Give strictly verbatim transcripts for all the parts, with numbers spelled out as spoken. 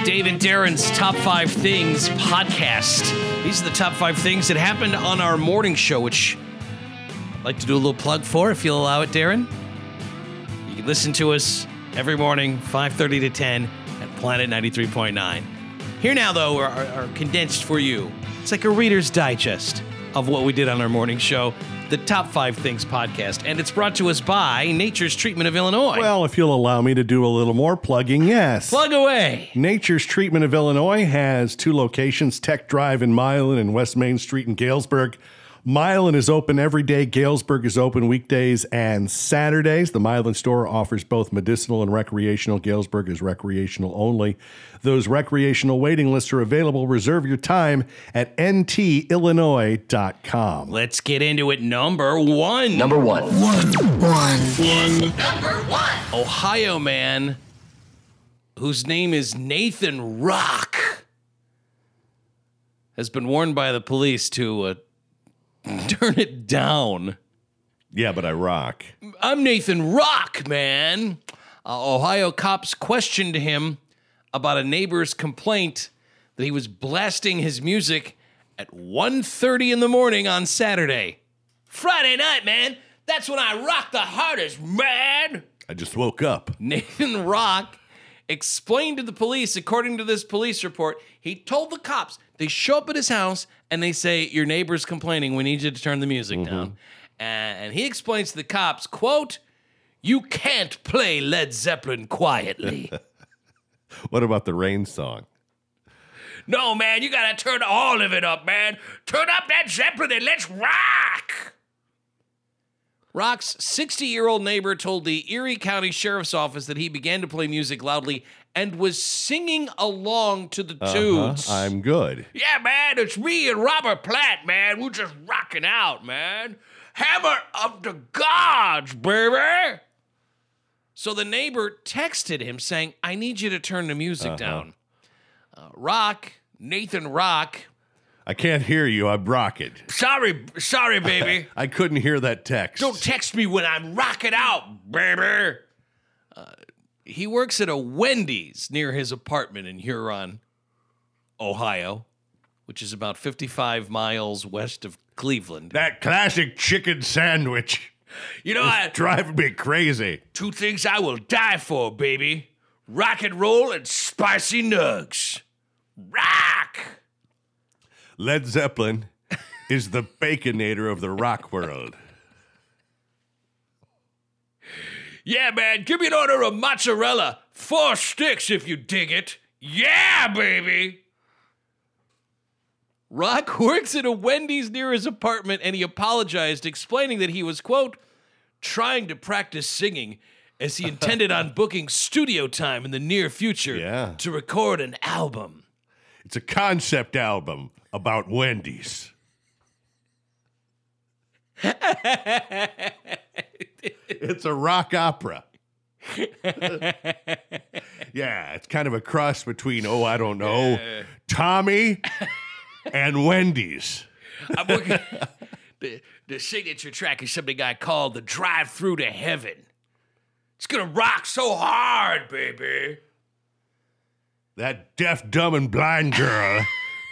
Dave and Darren's Top Five Things podcast. These are the top five things that happened on our morning show, which I'd like to do a little plug for, if you'll allow it, Darren. You can listen to us every morning, five thirty to ten, at Planet ninety-three point nine. Here now, though, are, are condensed for you. It's like a Reader's Digest of what we did on our morning show, the Top Five Things podcast, and it's brought to us by Nature's Treatment of Illinois. Well, if you'll allow me to do a little more plugging, yes. Plug away. Nature's Treatment of Illinois has two locations, Tech Drive in Milan and West Main Street in Galesburg. Milan is open every day. Galesburg is open weekdays and Saturdays. The Milan store offers both medicinal and recreational. Galesburg is recreational only. Those recreational waiting lists are available. Reserve your time at N T illinois dot com. Let's get into it. Number one. Number one. One. One. One. Number one. Ohio man whose name is Nathan Rock has been warned by the police to uh, turn it down. Yeah, but I rock. I'm Nathan Rock, man. Uh, Ohio cops questioned him about a neighbor's complaint that he was blasting his music at one thirty in the morning on Saturday. Friday night, man. That's when I rock the hardest, man. I just woke up. Nathan Rock explained to the police, according to this police report, he told the cops, they show up at his house and they say, your neighbor's complaining, we need you to turn the music mm-hmm. down. And he explains to the cops, quote, you can't play Led Zeppelin quietly. What about the Rain song? No, man, you gotta turn all of it up, man. Turn up that Zeppelin and let's rock. Rock's sixty-year-old neighbor told the Erie County Sheriff's Office that he began to play music loudly and was singing along to the uh-huh. tunes. I'm good. Yeah, man, it's me and Robert Platt, man. We're just rocking out, man. Hammer of the gods, baby. So the neighbor texted him saying, I need you to turn the music uh-huh. down. Uh, Rock, Nathan Rock. I can't hear you. I'm rocking. Sorry, sorry, baby. I couldn't hear that text. Don't text me when I'm rocking out, baby. Uh, he works at a Wendy's near his apartment in Huron, Ohio, which is about fifty-five miles west of Cleveland. That classic chicken sandwich. You know, I, driving me crazy. Two things I will die for, baby. Rock and roll and spicy nugs. Rock! Led Zeppelin is the Baconator of the rock world. Yeah, man, give me an order of mozzarella. Four sticks if you dig it. Yeah, baby! Rock works at a Wendy's near his apartment, and he apologized, explaining that he was, quote, trying to practice singing as he intended on booking studio time in the near future yeah. to record an album. It's a concept album about Wendy's. It's a rock opera. Yeah, it's kind of a cross between, oh, I don't know, uh, Tommy and Wendy's. I'm working. the, the signature track is something I call the Drive Through to Heaven. It's gonna rock so hard, baby. That deaf, dumb, and blind girl.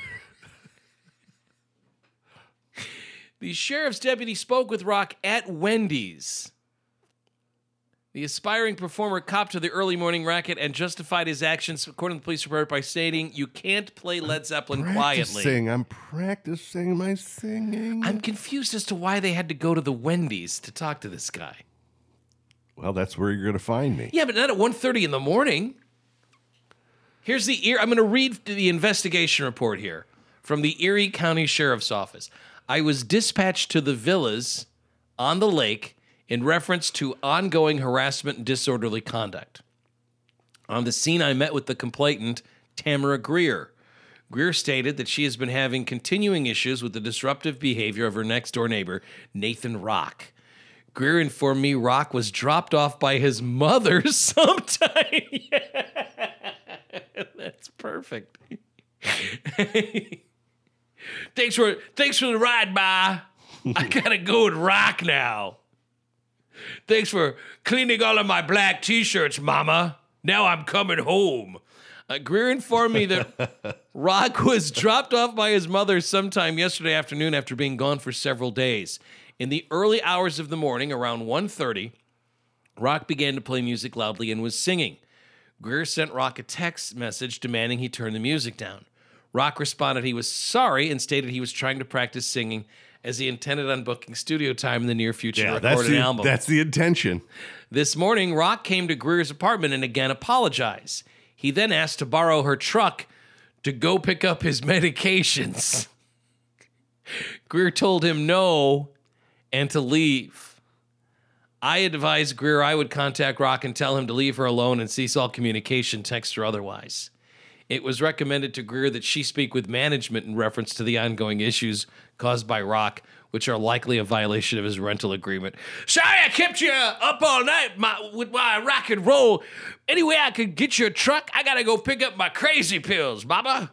The sheriff's deputy spoke with Rock at Wendy's. The aspiring performer copped to the early morning racket and justified his actions, according to the police report, by stating, you can't play Led Zeppelin I'm quietly. I'm practicing my singing. I'm confused as to why they had to go to the Wendy's to talk to this guy. Well, that's where you're going to find me. Yeah, but not at one thirty in the morning. Here's the ear. I'm going to read the investigation report here from the Erie County Sheriff's Office. I was dispatched to the villas on the lake in reference to ongoing harassment and disorderly conduct. On the scene, I met with the complainant, Tamara Greer. Greer stated that she has been having continuing issues with the disruptive behavior of her next-door neighbor, Nathan Rock. Greer informed me Rock was dropped off by his mother sometime. That's perfect. Thanks for thanks for the ride, Ma. I gotta go and rock now. Thanks for cleaning all of my black t-shirts, Mama. Now I'm coming home. Uh, Greer informed me that Rock was dropped off by his mother sometime yesterday afternoon after being gone for several days. In the early hours of the morning, around one thirty, Rock began to play music loudly and was singing. Greer sent Rock a text message demanding he turn the music down. Rock responded he was sorry and stated he was trying to practice singing as he intended on booking studio time in the near future to record that's an the, album. That's the intention. This morning, Rock came to Greer's apartment and again apologized. He then asked to borrow her truck to go pick up his medications. Greer told him no and to leave. I advised Greer I would contact Rock and tell him to leave her alone and cease all communication, text or otherwise. It was recommended to Greer that she speak with management in reference to the ongoing issues caused by Rock, which are likely a violation of his rental agreement. Sorry I kept you up all night my, with my rock and roll. Any way I could get you a truck, I gotta go pick up my crazy pills, mama.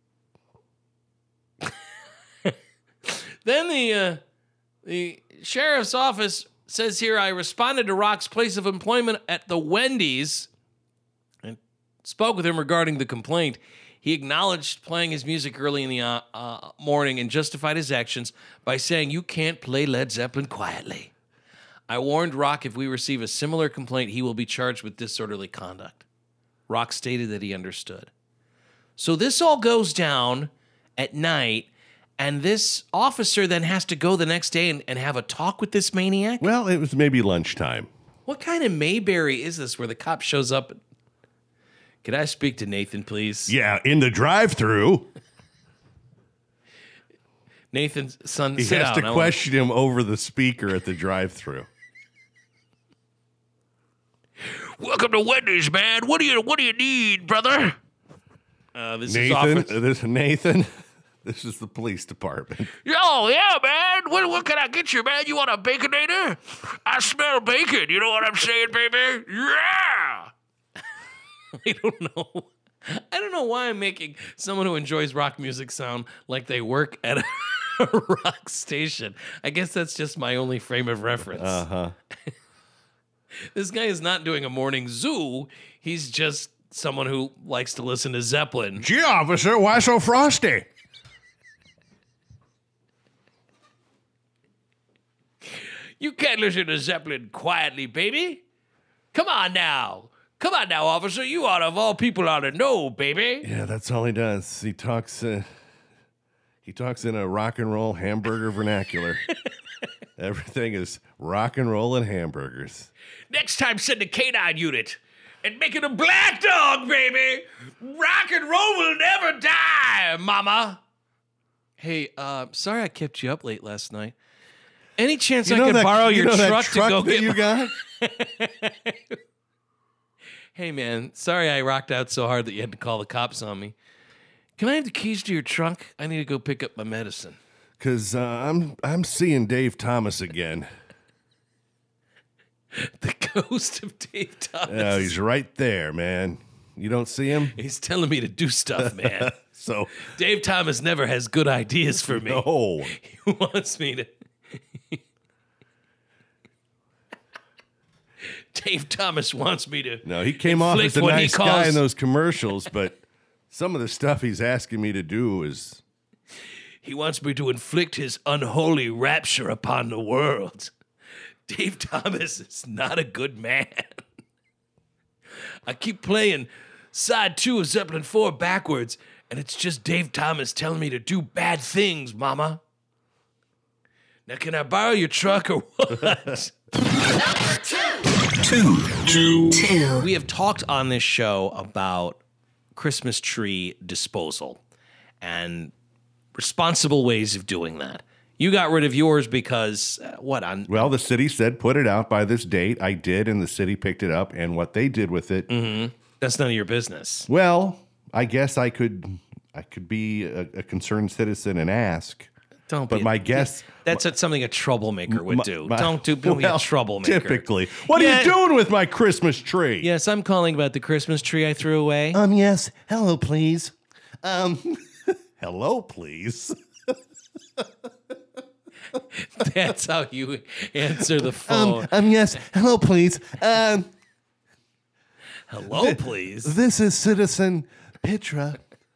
Then the uh, the sheriff's office says here, I responded to Rock's place of employment at the Wendy's and spoke with him regarding the complaint. He acknowledged playing his music early in the uh, uh, morning and justified his actions by saying, you can't play Led Zeppelin quietly. I warned Rock if we receive a similar complaint, he will be charged with disorderly conduct. Rock stated that he understood. So this all goes down at night, and this officer then has to go the next day and, and have a talk with this maniac? Well, it was maybe lunchtime. What kind of Mayberry is this where the cop shows up? And, can I speak to Nathan, please? Yeah, in the drive-thru. Nathan's son, He sit has down. to I question him over the speaker at the drive-thru. Welcome to Wendy's, man. What do you What do you need, brother? Uh, this is Nathan, officer. this Nathan, this is the police department. Oh yeah, man. What What can I get you, man? You want a baconator? I smell bacon. You know what I'm saying, baby? Yeah. I don't know. I don't know why I'm making someone who enjoys rock music sound like they work at a rock station. I guess that's just my only frame of reference. Uh-huh. This guy is not doing a morning zoo. He's just someone who likes to listen to Zeppelin. Gee, officer, why so frosty? You can't listen to Zeppelin quietly, baby. Come on now. Come on now, officer. You ought, of all people, ought to know, baby. Yeah, that's all he does. He talks. Uh, he talks in a rock and roll hamburger vernacular. Everything is rock and roll and hamburgers. Next time, send a canine unit and make it a black dog, baby. Rock and roll will never die, mama. Hey, uh, sorry I kept you up late last night. Any chance You I know could that- borrow you your know that truck, truck to go that get you my- got? Hey, man, sorry I rocked out so hard that you had to call the cops on me. Can I have the keys to your trunk? I need to go pick up my medicine. Because uh, I'm I'm seeing Dave Thomas again. The ghost of Dave Thomas. Oh, he's right there, man. You don't see him? He's telling me to do stuff, man. So, Dave Thomas never has good ideas for me. no. He wants me to... Dave Thomas wants me to... No, he came off as a inflict what he nice guy calls- in those commercials, but some of the stuff he's asking me to do is... He wants me to inflict his unholy rapture upon the world. Dave Thomas is not a good man. I keep playing side two of Zeppelin four backwards, and it's just Dave Thomas telling me to do bad things, mama. Now, can I borrow your truck or what? Number two. Two. Two. Two. We have talked on this show about Christmas tree disposal and responsible ways of doing that. You got rid of yours because, uh, what, on Well, the city said put it out by this date. I did, and the city picked it up, and what they did with it... Mm-hmm. That's none of your business. Well, I guess I could I could be a, a concerned citizen and ask. Don't But be, my guess... That's what something a troublemaker would my- do. my- don't do don't be well, a troublemaker. Typically. What Yeah. are you doing with my Christmas tree? Yes, I'm calling about the Christmas tree I threw away. Um, yes. Hello, please. Um, hello, please. That's how you answer the phone. um, yes. Hello, please. Um, Hello, please. this is citizen Petra,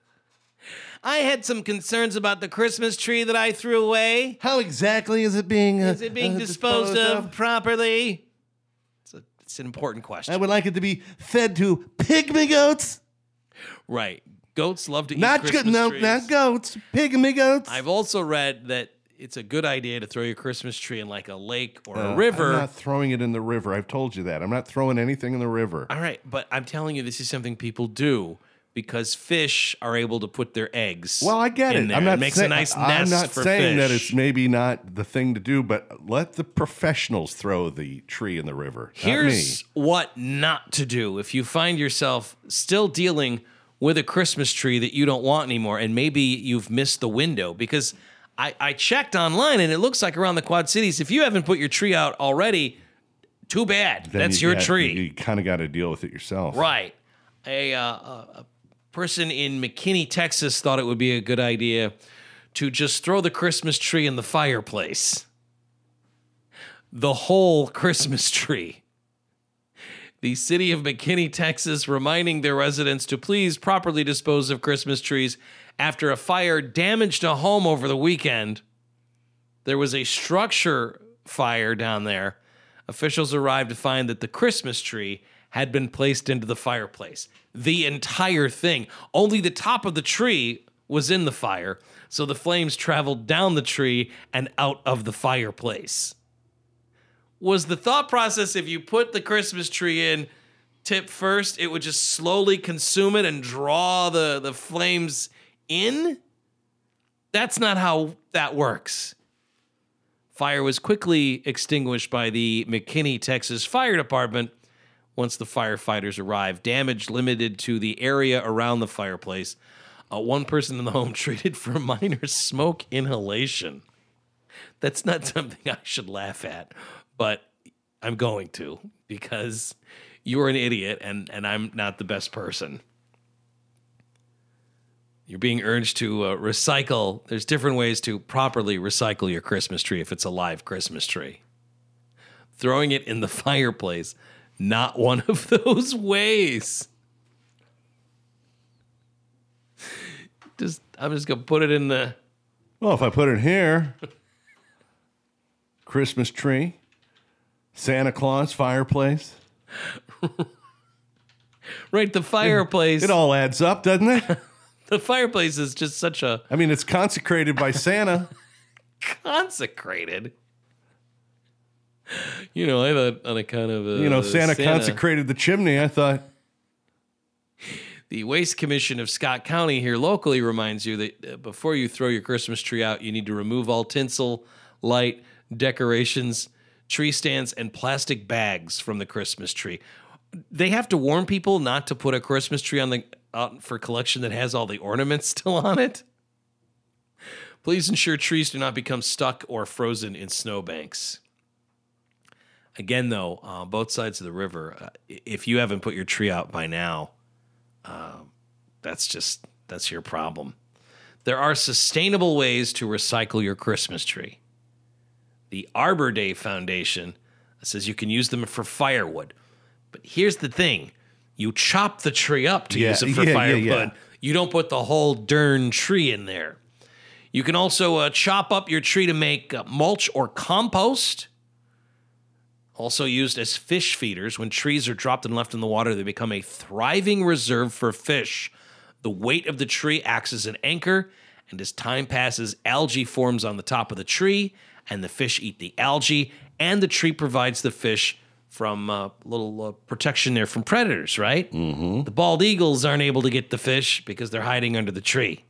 I had some concerns about the Christmas tree that I threw away. how exactly is it being uh, Is it being uh, disposed, of, properly? It's, a, it's an important question. I would like it to be fed to pygmy goats. Right. Goats love to eat Not Christmas go- no, trees. not goats. Pygmy goats. I've also read that it's a good idea to throw your Christmas tree in like a lake or Uh, a river. I'm not throwing it in the river. I've told you that. I'm not throwing anything in the river. All right, but I'm telling you, this is something people do because fish are able to put their eggs. Well, I get in it. There. I'm not it makes say- a nice I'm nest not for saying fish. that it's maybe not the thing to do, but let the professionals throw the tree in the river. Here's not me. what not to do if you find yourself still dealing with a Christmas tree that you don't want anymore, and maybe you've missed the window. Because I, I checked online, and it looks like around the Quad Cities, if you haven't put your tree out already, too bad. Then That's you- your yeah, tree. You, you kind of got to deal with it yourself. Right. A, uh, a a person in McKinney, Texas thought it would be a good idea to just throw the Christmas tree in the fireplace. The whole Christmas tree. The city of McKinney, Texas, reminding their residents to please properly dispose of Christmas trees after a fire damaged a home over the weekend. There was a structure fire down there. Officials arrived to find that the Christmas tree had been placed into the fireplace. The entire thing. Only the top of the tree was in the fire, so the flames traveled down the tree and out of the fireplace. Was the thought process if you put the Christmas tree in tip first, it would just slowly consume it and draw the, the flames in? That's not how that works. Fire was quickly extinguished by the McKinney, Texas Fire Department once the firefighters arrived. Damage limited to the area around the fireplace. Uh, one person in the home treated for minor smoke inhalation. That's not something I should laugh at, but I'm going to because you're an idiot and, and I'm not the best person. You're being urged to uh, recycle. There's different ways to properly recycle your Christmas tree if it's a live Christmas tree. Throwing it in the fireplace, not one of those ways. Just, I'm just gonna put it in the. Well, if I put it here, Christmas tree, Santa Claus, fireplace. Right, the fireplace. It all adds up, doesn't it? The fireplace is just such a I mean, it's consecrated by Santa. consecrated. You know, I thought on a kind of a, You know, Santa, consecrated the chimney. I thought, The Waste Commission of Scott County here locally reminds you that uh, before you throw your Christmas tree out, you need to remove all tinsel, light, decorations, tree stands, and plastic bags from the Christmas tree. They have to warn people not to put a Christmas tree on the out for collection that has all the ornaments still on it. Please ensure trees do not become stuck or frozen in snowbanks. Again, though, uh, both sides of the river, uh, if you haven't put your tree out by now, uh, that's just, that's your problem. There are sustainable ways to recycle your Christmas tree. The Arbor Day Foundation says you can use them for firewood. But here's the thing. You chop the tree up to Yeah, use it for yeah, yeah, firewood. yeah. You don't put the whole darn tree in there. You can also uh, chop up your tree to make uh, mulch or compost. Also used as fish feeders. When trees are dropped and left in the water, they become a thriving reserve for fish. The weight of the tree acts as an anchor, and as time passes, algae forms on the top of the tree, and the fish eat the algae, and the tree provides the fish from a uh, little uh, protection there from predators, right? Mm-hmm. The bald eagles aren't able to get the fish because they're hiding under the tree.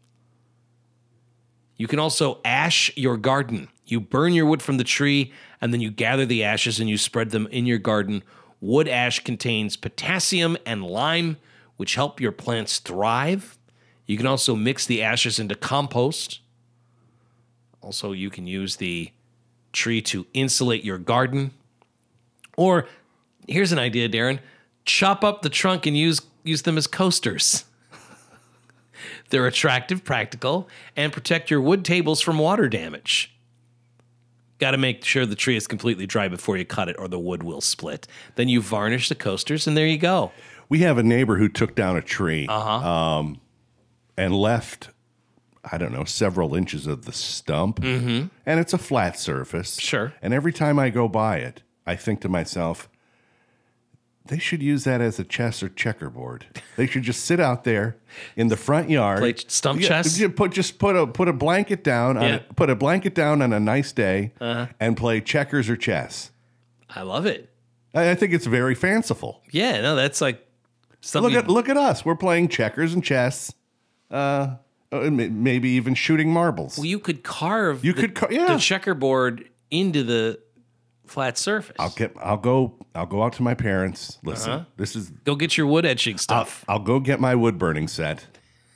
You can also ash your garden. You burn your wood from the tree, and then you gather the ashes and you spread them in your garden. Wood ash contains potassium and lime, which help your plants thrive. You can also mix the ashes into compost. Also, you can use the tree to insulate your garden. Or, here's an idea, Darren. Chop up the trunk and use use them as coasters. They're attractive, practical, and protect your wood tables from water damage. Got to make sure the tree is completely dry before you cut it or the wood will split. Then you varnish the coasters and there you go. we have a neighbor who took down a tree. Uh-huh. Um, and left, I don't know, several inches of the stump. Mm-hmm. And it's a flat surface. Sure. And every time I go by it, I think to myself, they should use that as a chess or checkerboard. They should just sit out there in the front yard. Play stump Yeah, chess? Just put just put a put a blanket down on Yeah. a, put a blanket down on a nice day Uh-huh. and play checkers or chess. I love it. I, I think it's very fanciful. Yeah, no, that's like something. Look at look at us. We're playing checkers and chess. Uh, uh, m- maybe even shooting marbles. Well, you could carve You the, could ca- yeah. the checkerboard into the flat surface. I'll get. I'll go. I'll go out to my parents. Listen, Uh-huh. this is. Go get your wood etching I'll, stuff. I'll go get my wood burning set,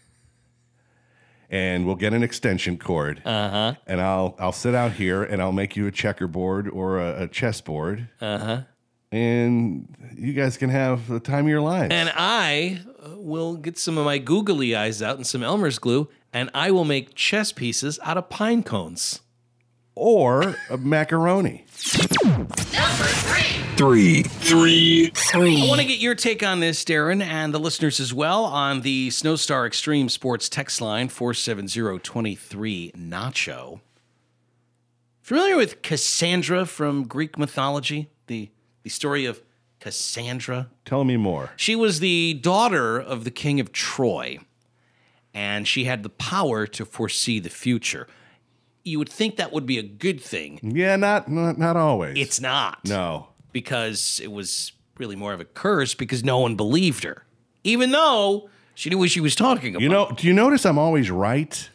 and we'll get an extension cord. Uh huh. And I'll I'll sit out here and I'll make you a checkerboard or a, a chessboard. Uh huh. And you guys can have the time of your lives. And I uh, will get some of my googly eyes out and some Elmer's glue, and I will make chess pieces out of pine cones. or a macaroni. Number three. Three. Three. Three. I want to get your take on this, Darren, and the listeners as well, on the Snowstar Extreme Sports text line four seven zero two three Nacho. Familiar with Cassandra from Greek mythology? The, the story of Cassandra? Tell me more. She was the daughter of the king of Troy, and she had the power to foresee the future. You would think that would be a good thing. Yeah, not not, not always. It's not. No. Because it was really more of a curse because no one believed her, even though she knew what she was talking about. You know, do you notice I'm always right?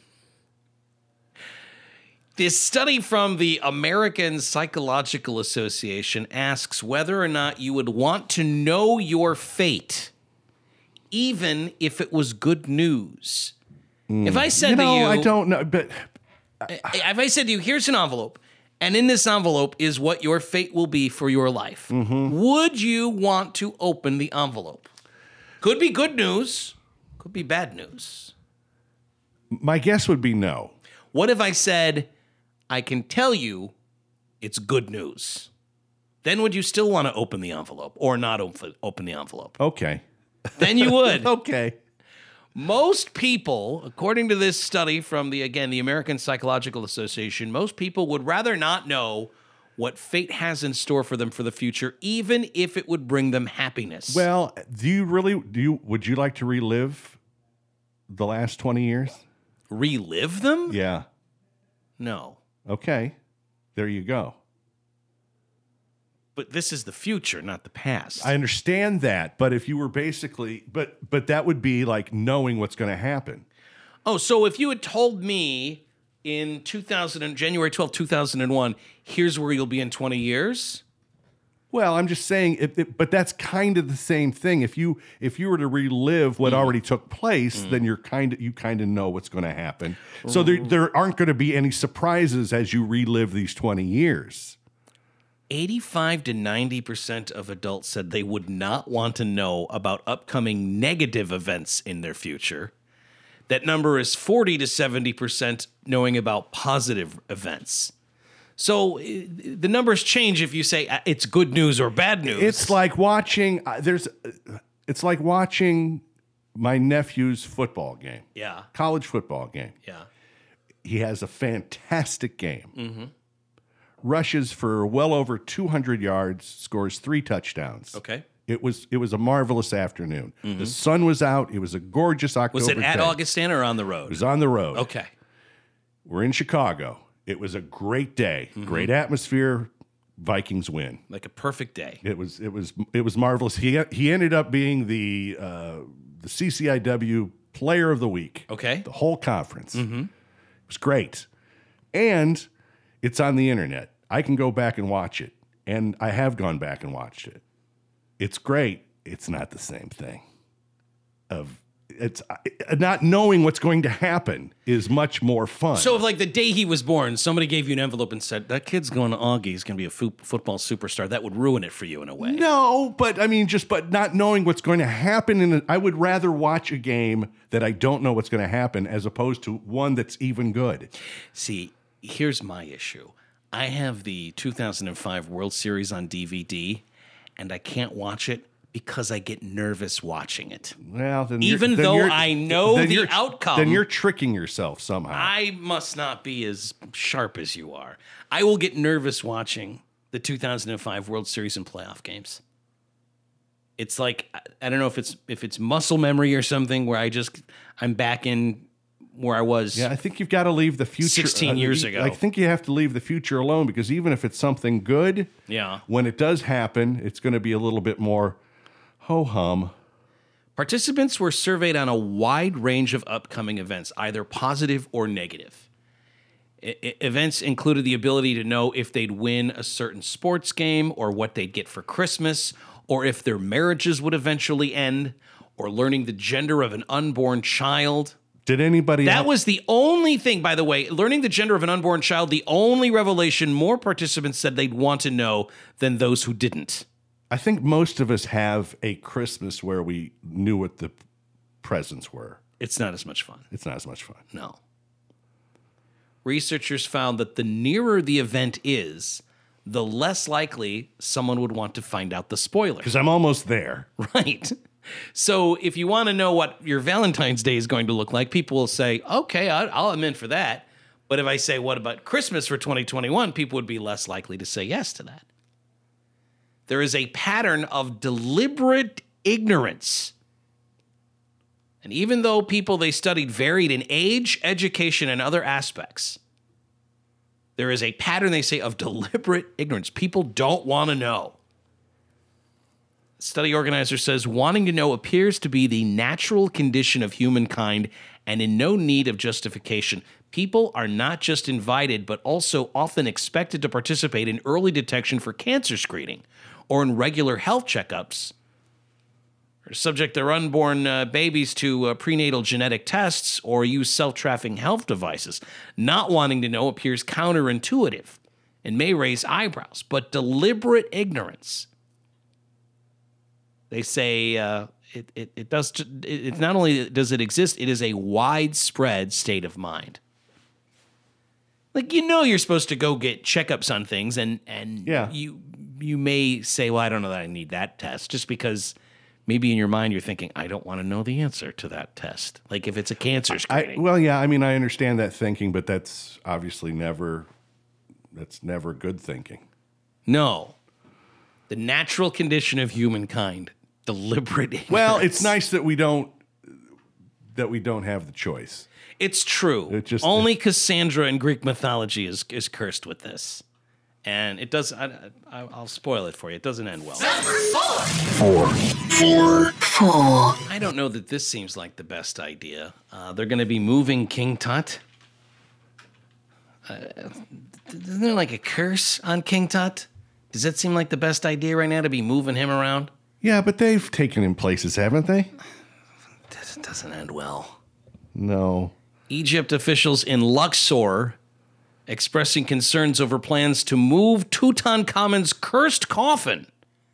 This study from the American Psychological Association asks whether or not you would want to know your fate, even if it was good news. If I said You know, to you, I don't know, but if I said to you, here's an envelope, and in this envelope is what your fate will be for your life, would you want to open the envelope? Could be good news, could be bad news. my guess would be no. What if I said, I can tell you it's good news? Then would you still want to open the envelope or not open open the envelope? Okay. Then you would. Okay. Most people, according to this study from the, again, the American Psychological Association, most people would rather not know what fate has in store for them for the future, even if it would bring them happiness. Well, do you really do you would you like to relive the last twenty years? Relive them? Yeah. No. Okay. There you go. But this is the future, not the past. I understand that, but if you were basically but but that would be like knowing what's going to happen. Oh, so if you had told me in two thousand, January twelfth, two thousand one, here's where you'll be in twenty years? Well, I'm just saying, if, if, but that's kind of the same thing. If you if you were to relive what already took place, then you're kind of you kind of know what's going to happen. So there there aren't going to be any surprises as you relive these twenty years. eighty-five to ninety percent of adults said they would not want to know about upcoming negative events in their future. That number is forty to seventy percent knowing about positive events. So uh, the numbers change if you say uh, it's good news or bad news. It's like watching uh, there's uh, it's like watching my nephew's football game. yeah, College football game. yeah. He has a fantastic game. Rushes for well over two hundred yards, scores three touchdowns. Okay. It was it was a marvelous afternoon. The sun was out. It was a gorgeous October Was it at day. Augustana or on the road? It was on the road. Okay. We're in Chicago. It was a great day. Great atmosphere. Vikings win. Like a perfect day. It was it was it was marvelous. He he ended up being the uh, the C C I W Player of the Week. Okay. The whole conference. It was great, and it's on the internet. I can go back and watch it, and I have gone back and watched it. It's great. It's not the same thing. Of it's uh, not knowing what's going to happen is much more fun. So, if like the day he was born, somebody gave you an envelope and said, that kid's going to Augie, he's going to be a fo- football superstar, that would ruin it for you in a way. No, but I mean, just but not knowing what's going to happen, in a, I would rather watch a game that I don't know what's going to happen as opposed to one that's even good. See, here's my issue. I have the two thousand five World Series on D V D, and I can't watch it Because I get nervous watching it. Well, then Even you're- then though you're- I know then the you're- outcome. then you're tricking yourself somehow. I must not be as sharp as you are. I will get nervous watching the two thousand five World Series and playoff games. It's like I- I don't know if it's if it's muscle memory or something where I just I'm back in where I was. Yeah, I think you've got to leave the future. sixteen years I- ago. I think you have to leave the future alone because even if it's something good, Yeah. when it does happen, it's going to be a little bit more ho hum. Participants were surveyed on a wide range of upcoming events, either positive or negative. I- I- events included the ability to know if they'd win a certain sports game or what they'd get for Christmas, or if their marriages would eventually end, or learning the gender of an unborn child. Did anybody? That else- was the only thing, by the way, learning the gender of an unborn child, the only revelation more participants said they'd want to know than those who didn't. I think most of us have a Christmas where we knew what the presents were. It's not as much fun. It's not as much fun. No. Researchers found that the nearer the event is, the less likely someone would want to find out the spoilers. Because I'm almost there. Right. So if you want to know what your Valentine's Day is going to look like, people will say, okay, I- I'll I'm in for that. But if I say, what about Christmas for twenty twenty-one, people would be less likely to say yes to that. There is a pattern of deliberate ignorance. And even though people they studied varied in age, education, and other aspects, there is a pattern, they say, of deliberate ignorance. People don't want to know. Study organizer says wanting to know appears to be the natural condition of humankind and in no need of justification. People are not just invited, but also often expected to participate in early detection for cancer screening or in regular health checkups, or subject their unborn uh, babies to uh, prenatal genetic tests or use self-tracking health devices. Not wanting to know appears counterintuitive and may raise eyebrows, but deliberate ignorance. They say uh, it, it, it does. It, it's not only does it exist, it is a widespread state of mind. Like, you know, you're supposed to go get checkups on things, and and Yeah. you you may say, well, I don't know that I need that test, just because maybe in your mind you're thinking, I don't want to know the answer to that test. Like if it's a cancer I, screening. well, yeah, I mean, I understand that thinking, but that's obviously never, that's never good thinking. No, the natural condition of humankind, deliberate ignorance. Well, it's nice that we don't, that we don't have the choice. It's true. It just- Only Cassandra in Greek mythology is is cursed with this, and it does. I, I, I'll spoil it for you. It doesn't end well. Number four. Four. Four. I don't know that this seems like the best idea. Uh, they're going to be moving King Tut. Uh, isn't there like a curse on King Tut? Does that seem like the best idea right now to be moving him around? Yeah, but they've taken him places, haven't they? It doesn't end well. No. Egypt officials in Luxor expressing concerns over plans to move Tutankhamun's cursed coffin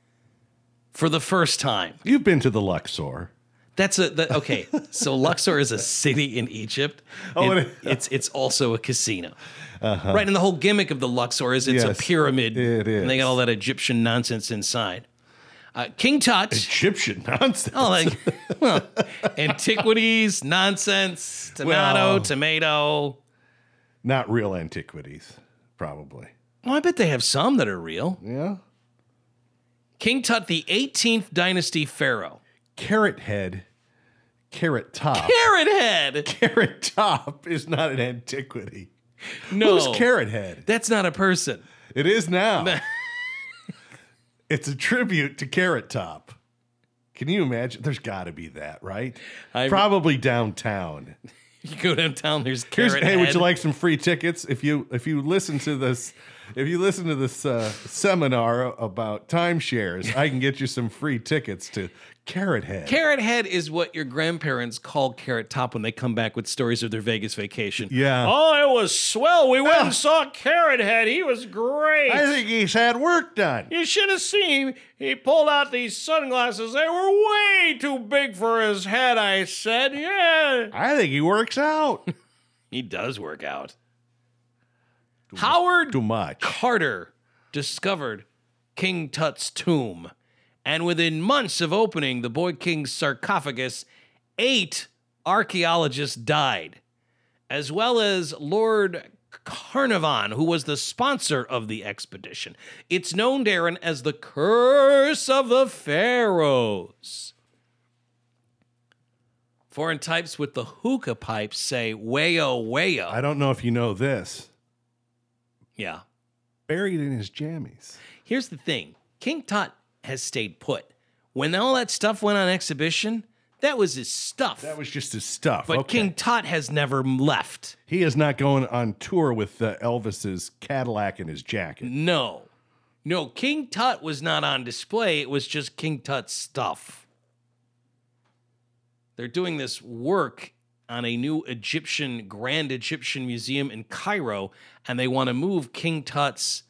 for the first time. You've been to the Luxor. That's a that, okay. So Luxor is a city in Egypt. Oh, and it- it's it's also a casino, right? And the whole gimmick of the Luxor is it's Yes, a pyramid. it and they is. got all that Egyptian nonsense inside. Uh, King Tut. Egyptian nonsense. Oh, like well, antiquities, nonsense, tomato, Well- tomato. Not real antiquities, probably. Well, I bet they have some that are real. Yeah. King Tut, the eighteenth dynasty pharaoh. Carrot head, carrot top. Carrot head. Carrot top is not an antiquity. No, Who's carrot head? that's not a person. It is now. It's a tribute to Carrot Top. Can you imagine? There's got to be that, right? I- Probably downtown. You go downtown, there's Here's, carrot hey, head. would you like some free tickets? If you if you listen to this, if you listen to this uh, seminar about timeshares, I can get you some free tickets to Carrot Head. Carrot Head is what your grandparents call Carrot Top when they come back with stories of their Vegas vacation. Yeah. Oh, it was swell. We went Ah. and saw Carrot Head. He was great. I think he's had work done. You should have seen him. He pulled out these sunglasses. They were way too big for his head, I said. Yeah. I think he works out. He does work out. Howard Too much. Carter discovered King Tut's tomb And within months of opening the Boy King's sarcophagus, eight archaeologists died, as well as Lord Carnarvon, who was the sponsor of the expedition. It's known, Darren, as the Curse of the Pharaohs. Foreign types with the hookah pipes say, wayo, wayo. I don't know if you know this. Yeah. Buried in his jammies. Here's the thing. King Tut has stayed put. When all that stuff went on exhibition, that was his stuff. That was just his stuff. But okay. King Tut has never left. He is not going on tour with uh, Elvis's Cadillac in his jacket. No. No, King Tut was not on display. It was just King Tut's stuff. They're doing this work on a new Egyptian, Grand Egyptian Museum in Cairo, and they want to move King Tut's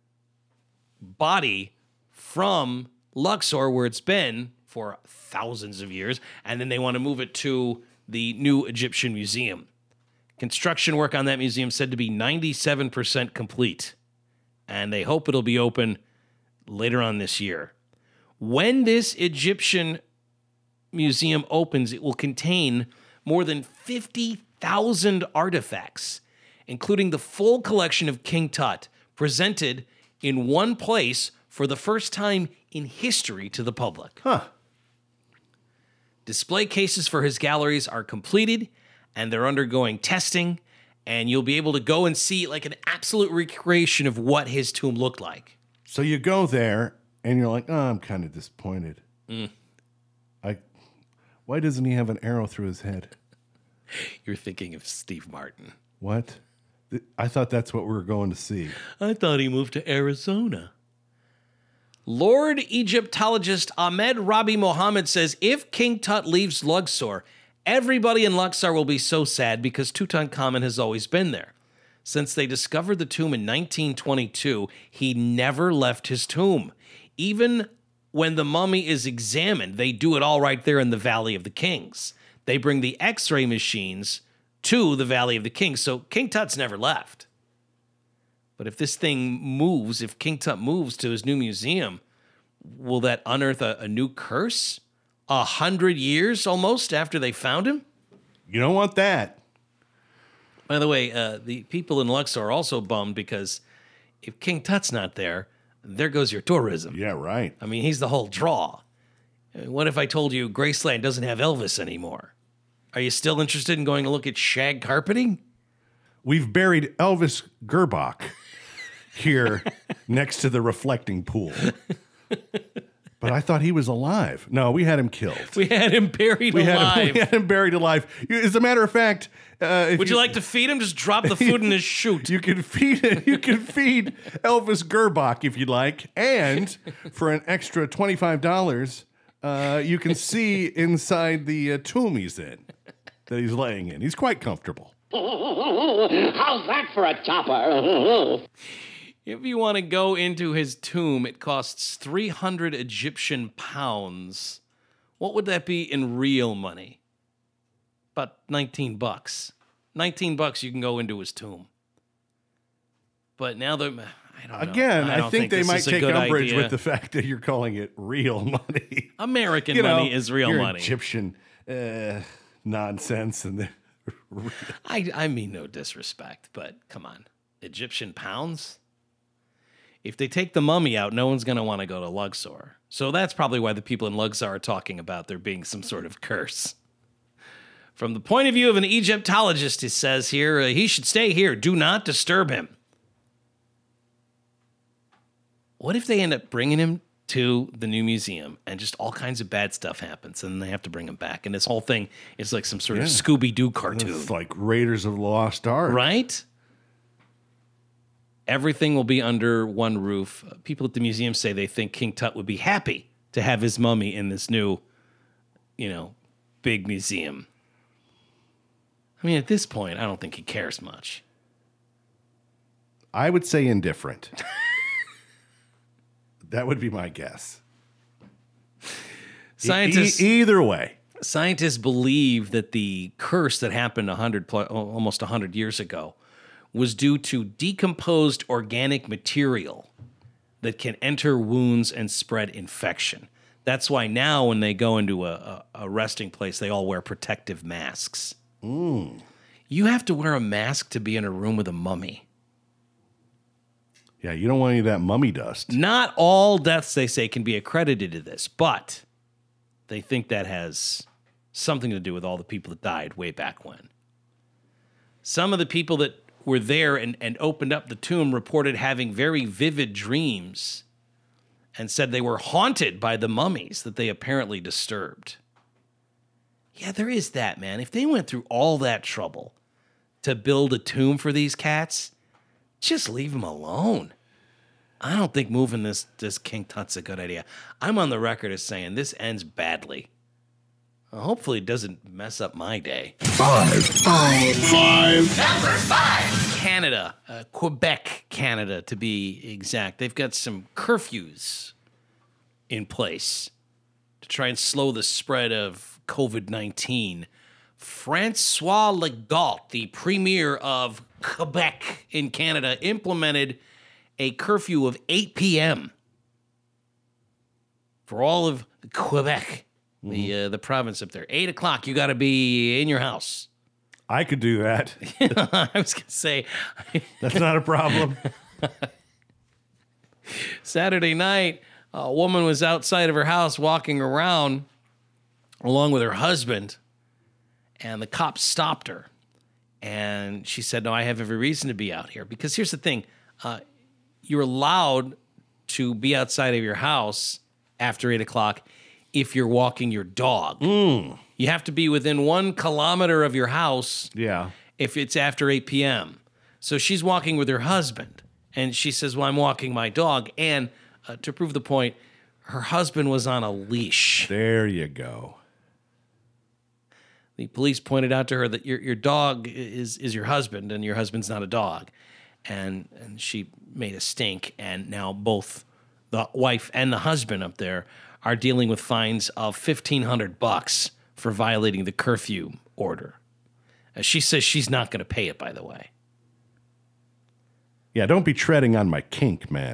body from Luxor, where it's been for thousands of years, and then they want to move it to the new Egyptian Museum. Construction work on that museum said to be ninety-seven percent complete, and they hope it'll be open later on this year. When this Egyptian museum opens, it will contain more than fifty thousand artifacts, including the full collection of King Tut, presented in one place for the first time in history to the public. Huh. Display cases for his galleries are completed, and they're undergoing testing, and you'll be able to go and see like an absolute recreation of what his tomb looked like. So you go there, and you're like, oh, I'm kind of disappointed. Mm. I, why doesn't he have an arrow through his head? You're thinking of Steve Martin. What? Th- I thought that's what we were going to see. I thought he moved to Arizona. Lord Egyptologist Ahmed Rabi Mohammed says if King Tut leaves Luxor, everybody in Luxor will be so sad because Tutankhamun has always been there. Since they discovered the tomb in nineteen twenty-two, he never left his tomb. Even when the mummy is examined, they do it all right there in the Valley of the Kings. They bring the X-ray machines to the Valley of the Kings, so King Tut's never left. But if this thing moves, if King Tut moves to his new museum, will that unearth a, a new curse? A hundred years almost after they found him? You don't want that. By the way, uh, the people in Luxor are also bummed because if King Tut's not there, there goes your tourism. Yeah, right. I mean, he's the whole draw. What if I told you Graceland doesn't have Elvis anymore? Are you still interested in going to look at shag carpeting? We've buried Elvis Gerbach here next to the reflecting pool. But I thought he was alive. No, we had him killed. We had him buried We had alive. him, we had him buried alive. As a matter of fact, uh, if Would you like to feed him? Just drop the food in his chute. You can feed it. You can feed Elvis Gerbach if you'd like, and for an extra twenty-five dollars, uh, you can see inside the uh, tomb he's in, that he's laying in. He's quite comfortable. How's that for a topper? If you want to go into his tomb, it costs three hundred Egyptian pounds. What would that be in real money? About nineteen bucks. nineteen bucks you can go into his tomb. But now that I don't know. Again, I, I, don't think, they this might is a take good umbrage idea. with the fact that you're calling it real money. American You know, money is real your money. Egyptian uh, nonsense and the. I, I mean no disrespect, but come on. Egyptian pounds? If they take the mummy out, no one's going to want to go to Luxor. So that's probably why the people in Luxor are talking about there being some sort of curse. From the point of view of an Egyptologist, he says here, uh, he should stay here. Do not disturb him. What if they end up bringing him to the new museum and just all kinds of bad stuff happens and then they have to bring him back? And this whole thing is like some sort of Yeah. Scooby-Doo cartoon. It's like Raiders of the Lost Ark. Right? Everything will be under one roof. People at the museum say they think King Tut would be happy to have his mummy in this new, you know, big museum. I mean, at this point, I don't think he cares much. I would say indifferent. That would be my guess. Scientists, E- either way. scientists believe that the curse that happened one hundred plus, almost one hundred years ago was due to decomposed organic material that can enter wounds and spread infection. That's why now when they go into a, a, a resting place, they all wear protective masks. Mm. You have to wear a mask to be in a room with a mummy. Yeah, you don't want any of that mummy dust. Not all deaths, they say, can be accredited to this, but they think that has something to do with all the people that died way back when. Some of the people that were there and, and opened up the tomb reported having very vivid dreams and said they were haunted by the mummies that they apparently disturbed. Yeah, there is that, man. If they went through all that trouble to build a tomb for these cats, just leave them alone. I don't think moving this, this King Tut's a good idea. I'm on the record as saying this ends badly. Well, hopefully it doesn't mess up my day. Five. Five. Five. Number five. Canada, uh, Quebec, Canada, to be exact. They've got some curfews in place to try and slow the spread of covid nineteen. Francois Legault, the premier of Quebec in Canada, implemented a curfew of eight p.m. for all of Quebec, mm-hmm. the uh, the province up there. eight o'clock, you got to be in your house. I could do that. I was going to say. That's not a problem. Saturday night, a woman was outside of her house walking around along with her husband, and the cops stopped her. And she said, no, I have every reason to be out here. Because here's the thing. Uh, you're allowed to be outside of your house after eight o'clock if you're walking your dog. Mm. You have to be within one kilometer of your house Yeah. if it's after eight p.m. So she's walking with her husband, and she says, well, I'm walking my dog. And uh, to prove the point, her husband was on a leash. There you go. The police pointed out to her that your your dog is is your husband, and your husband's not a dog. And and she made a stink, and now both the wife and the husband up there are dealing with fines of fifteen hundred bucks for violating the curfew order. Uh, she says she's not going to pay it, by the way. Yeah, don't be treading on my kink, man.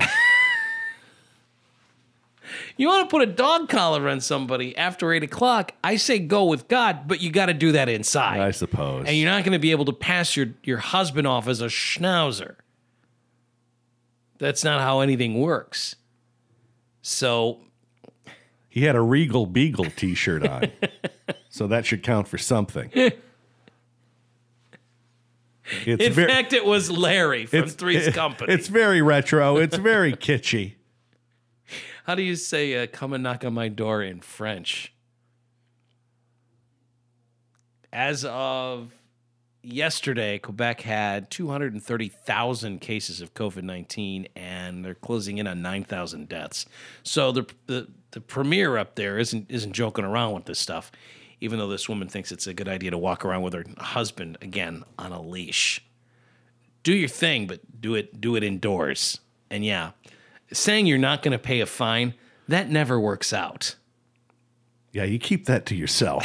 You want to put a dog collar on somebody after eight o'clock, I say go with God, but you got to do that inside. I suppose. And you're not going to be able to pass your, your husband off as a schnauzer. That's not how anything works. So he had a Regal Beagle t-shirt on, so that should count for something. It's in ver- fact, it was Larry from it's, Three's it, Company. It's very retro. It's very kitschy. How do you say uh, come and knock on my door in French? As of yesterday, Quebec had two hundred thirty thousand cases of covid nineteen, and they're closing in on nine thousand deaths. So the, the the premier up there isn't isn't joking around with this stuff, even though this woman thinks it's a good idea to walk around with her husband, again, on a leash. Do your thing, but do it do it indoors. And yeah, saying you're not going to pay a fine, that never works out. Yeah, you keep that to yourself.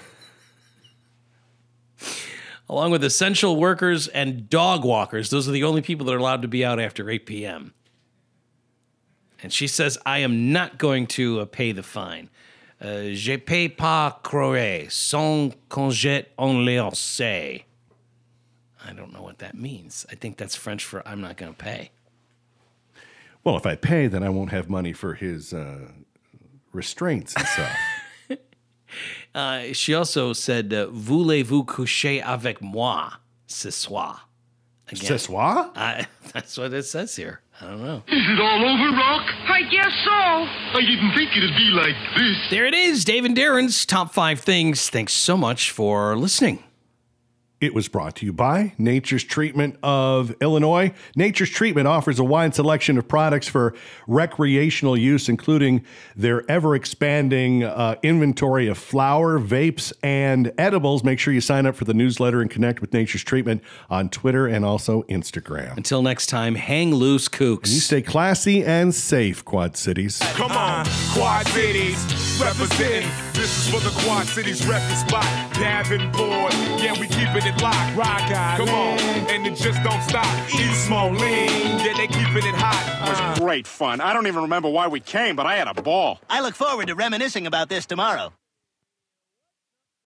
Along with essential workers and dog walkers, those are the only people that are allowed to be out after eight p.m. And she says, I am not going to uh, pay the fine. Uh, je paie pas croire, sans congé on le sait. I don't know what that means. I think that's French for I'm not going to pay. Well, if I pay, then I won't have money for his uh, restraints and stuff. Uh, she also said, uh, voulez-vous coucher avec moi ce soir? Again, Ce soir? I, that's what it says here. I don't know. Is it all over, Rock? I guess so. I didn't think it'd be like this. There it is, Dave and Darren's Top five Things. Thanks so much for listening. It was brought to you by Nature's Treatment of Illinois. Nature's Treatment offers a wide selection of products for recreational use, including their ever-expanding uh, inventory of flower, vapes, and edibles. Make sure you sign up for the newsletter and connect with Nature's Treatment on Twitter and also Instagram. Until next time, hang loose, kooks. You stay classy and safe, Quad Cities. Come on, Quad Cities, representing. This is for the Quad Cities record spot. Davenport. Yeah, we keeping it locked. Rock Island. Come on, and it just don't stop. East Moline. Yeah, they keeping it hot. It was great fun. I don't even remember why we came, but I had a ball. I look forward to reminiscing about this tomorrow.